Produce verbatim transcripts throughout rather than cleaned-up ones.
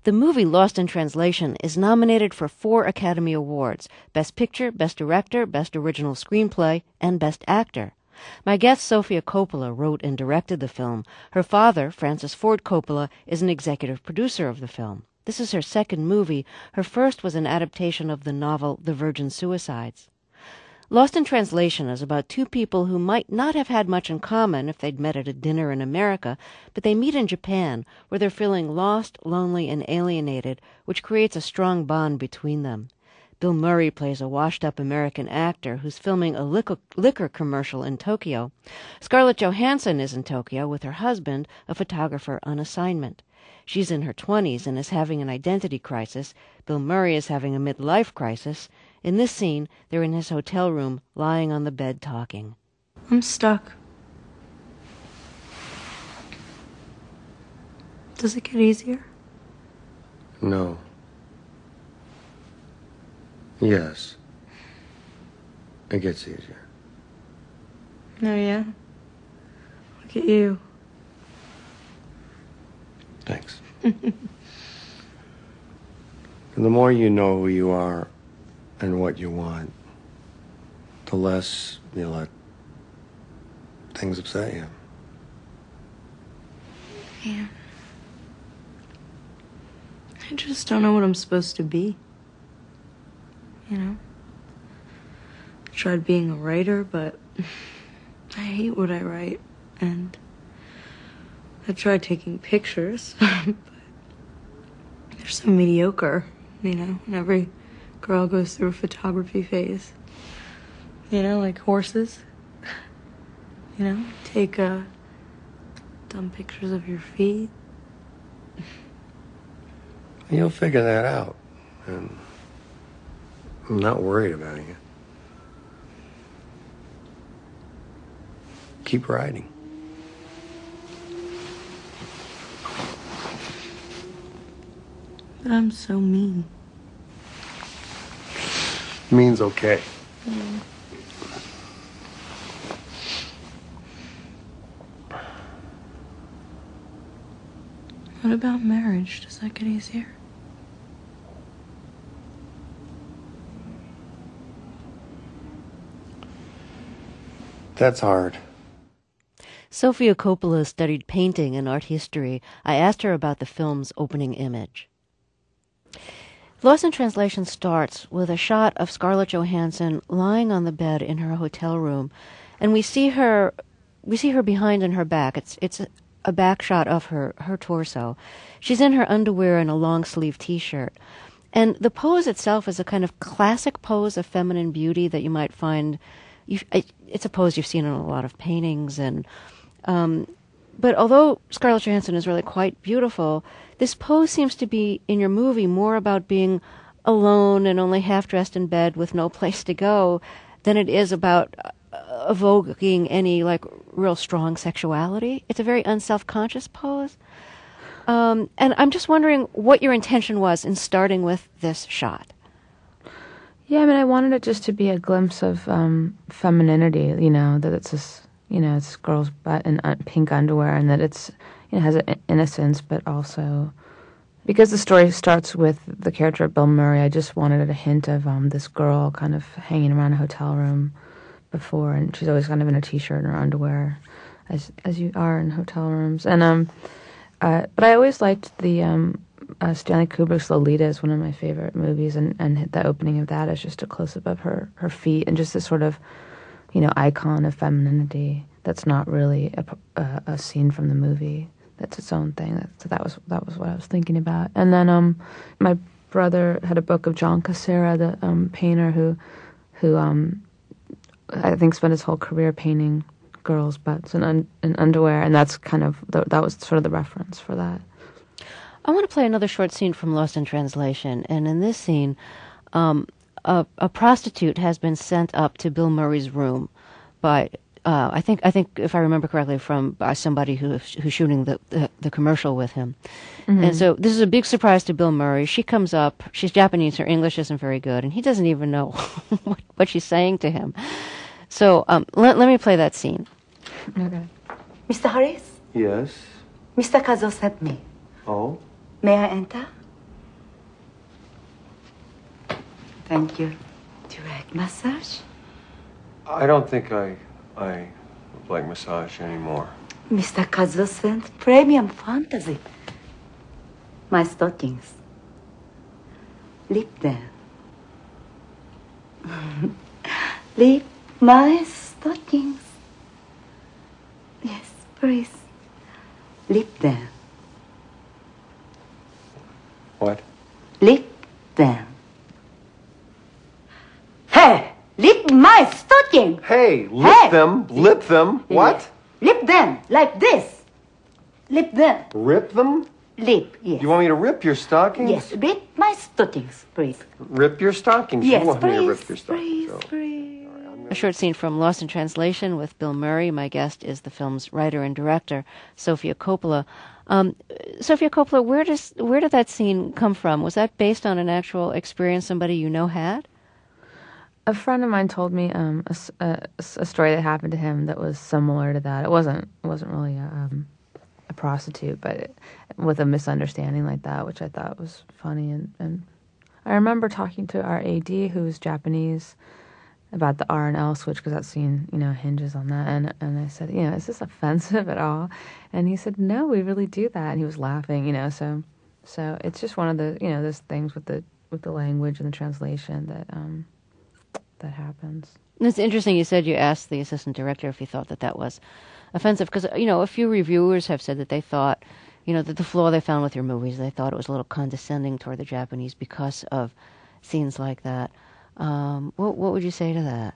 The movie Lost in Translation is nominated for four Academy Awards: Best Picture, Best Director, Best Original Screenplay, and Best Actor. My guest, Sofia Coppola, wrote and directed the film. Her father, Francis Ford Coppola, is an executive producer of the film. This is her second movie. Her first was an adaptation of the novel The Virgin Suicides. Lost in Translation is about two people who might not have had much in common if they'd met at a dinner in America, but they meet in Japan, where they're feeling lost, lonely, and alienated, which creates a strong bond between them. Bill Murray plays a washed-up American actor who's filming a liquor, liquor commercial in Tokyo. Scarlett Johansson is in Tokyo with her husband, a photographer on assignment. She's in her twenties and is having an identity crisis. Bill Murray is having a midlife crisis. In this scene, they're in his hotel room, lying on the bed talking. I'm stuck. Does it get easier? No. Yes. It gets easier. Oh, yeah? Look at you. Thanks. And the more you know who you are and what you want, the less you let things upset you. Yeah. I just don't know what I'm supposed to be. You know? I tried being a writer, but I hate what I write. And I tried taking pictures, but they're so mediocre, you know? And every girl goes through a photography phase. You know, like horses. You know, take uh, dumb pictures of your feet. You'll figure that out. And I'm not worried about you. Keep writing. But I'm so mean. Mean's okay. Mm. What about marriage? Does that get easier? That's hard. Sofia Coppola studied painting and art history. I asked her about the film's opening image. Lost in Translation starts with a shot of Scarlett Johansson lying on the bed in her hotel room, and we see her, we see her behind and her back. It's it's a, a back shot of her her torso. She's in her underwear and a long sleeve T-shirt, and the pose itself is a kind of classic pose of feminine beauty that you might find. You, it's a pose you've seen in a lot of paintings, and um, but although Scarlett Johansson is really quite beautiful, this pose seems to be, in your movie, more about being alone and only half-dressed in bed with no place to go than it is about uh, evoking any, like, real strong sexuality. It's a very unself-conscious pose. Um, and I'm just wondering what your intention was in starting with this shot. Yeah, I mean, I wanted it just to be a glimpse of um, femininity, you know, that it's this, you know, it's girl's butt in uh, pink underwear, and that it's, you know, has an innocence, but also, because the story starts with the character of Bill Murray, I just wanted a hint of um, this girl kind of hanging around a hotel room before, and she's always kind of in a T-shirt and her underwear, as as you are in hotel rooms. And um, uh, but I always liked the um, uh, Stanley Kubrick's Lolita is one of my favorite movies, and and the opening of that is just a close up of her her feet, and just this sort of, you know, icon of femininity that's not really a, a, a scene from the movie. That's its own thing. That, so that was that was what I was thinking about. And then um, my brother had a book of John Cassera, the um, painter who, who um, I think spent his whole career painting girls' butts and, un- and underwear, and that's kind of the, that was sort of the reference for that. I want to play another short scene from Lost in Translation, and in this scene, um, a, a prostitute has been sent up to Bill Murray's room by. Uh, I think I think if I remember correctly, from by somebody who who's shooting the, the, the commercial with him, mm-hmm. And so this is a big surprise to Bill Murray. She comes up, she's Japanese, her English isn't very good, and he doesn't even know what, what she's saying to him. So um, let let me play that scene. Okay. Mister Harris? Yes. Mister Kazuo sent me. Oh. May I enter? Thank you. Do you like massage? I don't think I, I like massage anymore. Mister Kazuo sent premium fantasy. My stockings. Lip them. Lip my stockings. Yes, please. Lip them. What? Lip them. Hey! Lip my stocking! Hey, lip Hey! them, lip them, what? Lip them, like this. Lip them. Rip them? Lip, yes. You want me to rip your stockings? Yes, lip my stockings, please. Rip your stockings? Yes, you want please, me to rip your stockings? please, so. please. A short scene from Lost in Translation with Bill Murray. My guest is the film's writer and director, Sofia Coppola. Um, Sofia Coppola, where does where did that scene come from? Was that based on an actual experience somebody you know had? A friend of mine told me um, a, a, a story that happened to him that was similar to that. It wasn't it wasn't really a, um, a prostitute, but it, with a misunderstanding like that, which I thought was funny. And, and I remember talking to our A D, who was Japanese, about the R and L switch, because that scene, you know, hinges on that. And and I said, you know, is this offensive at all? And he said, no, we really do that. And he was laughing, you know. So so it's just one of the, you know, those things with the with the language and the translation that um, that happens. It's interesting. You said you asked the assistant director if he thought that that was offensive, because, you know, a few reviewers have said that they thought, you know, that the flaw they found with your movies, they thought it was a little condescending toward the Japanese because of scenes like that. Um, what what would you say to that?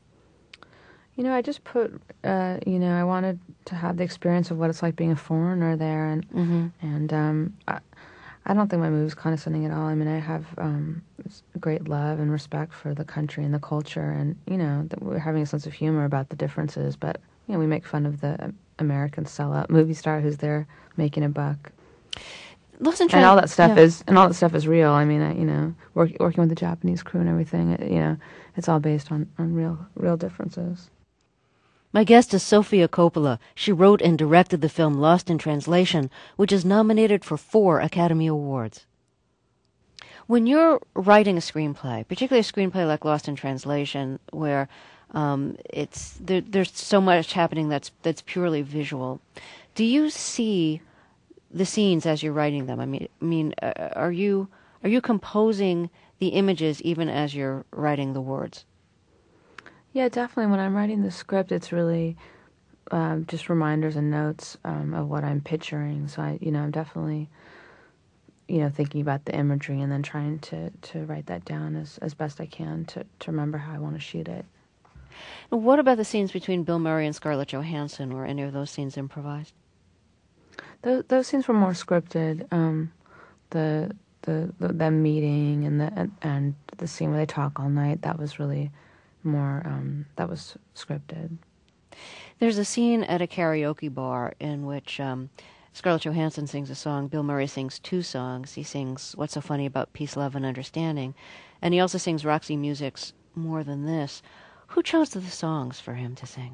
You know, I just put, uh, you know, I wanted to have the experience of what it's like being a foreigner there, and Mm-hmm. and um, I, I don't think my movie's condescending at all. I mean, I have um, great love and respect for the country and the culture, and, you know, that we're having a sense of humor about the differences, but, you know, we make fun of the American sellout movie star who's there making a buck. And And all that stuff yeah. is, and all that stuff is real. I mean, I, you know, work, working with the Japanese crew and everything, it, you know, it's all based on, on real, real differences. My guest is Sofia Coppola. She wrote and directed the film Lost in Translation, which is nominated for four Academy Awards. When you're writing a screenplay, particularly a screenplay like Lost in Translation, where um, it's there, there's so much happening that's that's purely visual, do you see the scenes as you're writing them? I mean, I mean, uh, are you are you composing the images even as you're writing the words? Yeah, definitely. When I'm writing the script, it's really um, just reminders and notes um, of what I'm picturing. So I, you know, I'm definitely, you know, thinking about the imagery and then trying to, to write that down as, as best I can to, to remember how I want to shoot it. And what about the scenes between Bill Murray and Scarlett Johansson? Were any of those scenes improvised? Those, those scenes were more scripted. Um, the, the the them meeting and the and, and the scene where they talk all night, that was really more um, that was scripted. There's a scene at a karaoke bar in which um, Scarlett Johansson sings a song. Bill Murray sings two songs. He sings What's So Funny About Peace, Love, and Understanding. And he also sings Roxy Music's More Than This. Who chose the songs for him to sing?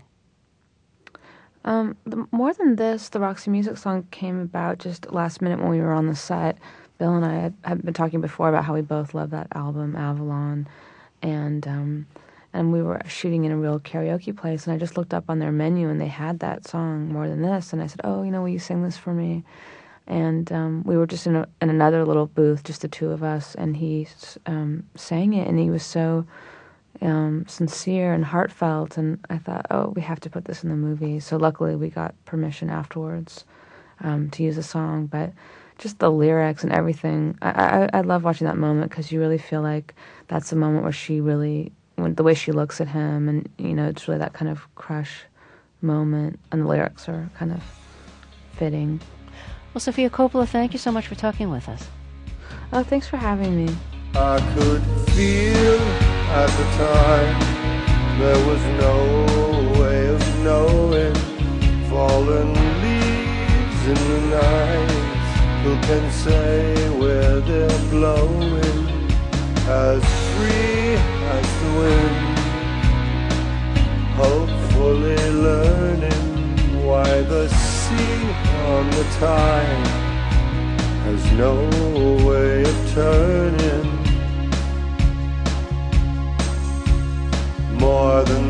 Um, the, more than this, the Roxy Music song came about just last minute when we were on the set. Bill and I had, had been talking before about how we both love that album, Avalon, and um, and we were shooting in a real karaoke place, and I just looked up on their menu, and they had that song, More Than This, and I said, oh, you know, will you sing this for me? And um, we were just in, a, in another little booth, just the two of us, and he um, sang it, and he was so um, sincere and heartfelt, and I thought, oh, we have to put this in the movie. So luckily we got permission afterwards um, to use the song, but just the lyrics and everything, I, I, I love watching that moment, because you really feel like that's the moment where she really, when, the way she looks at him, and, you know, it's really that kind of crush moment, and the lyrics are kind of fitting. Well, Sofia Coppola, thank you so much for talking with us. Oh, thanks for having me. I could feel at the time there was no way of knowing. Fallen leaves in the night, who can say where they're blowing? As free as the wind, hopefully learning why the sea on the tide has no way of turning.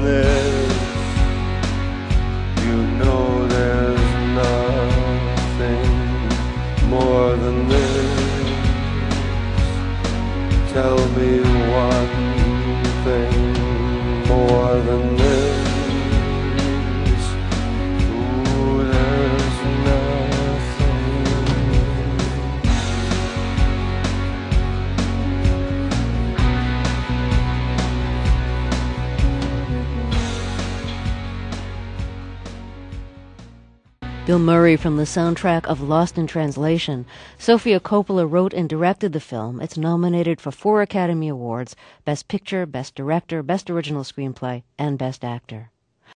this. You know there's nothing more than this. Tell me one thing more than this. Ooh, there's nothing. Bill Murray from the soundtrack of Lost in Translation. Sofia Coppola wrote and directed the film. It's nominated for four Academy Awards: Best Picture, Best Director, Best Original Screenplay, and Best Actor.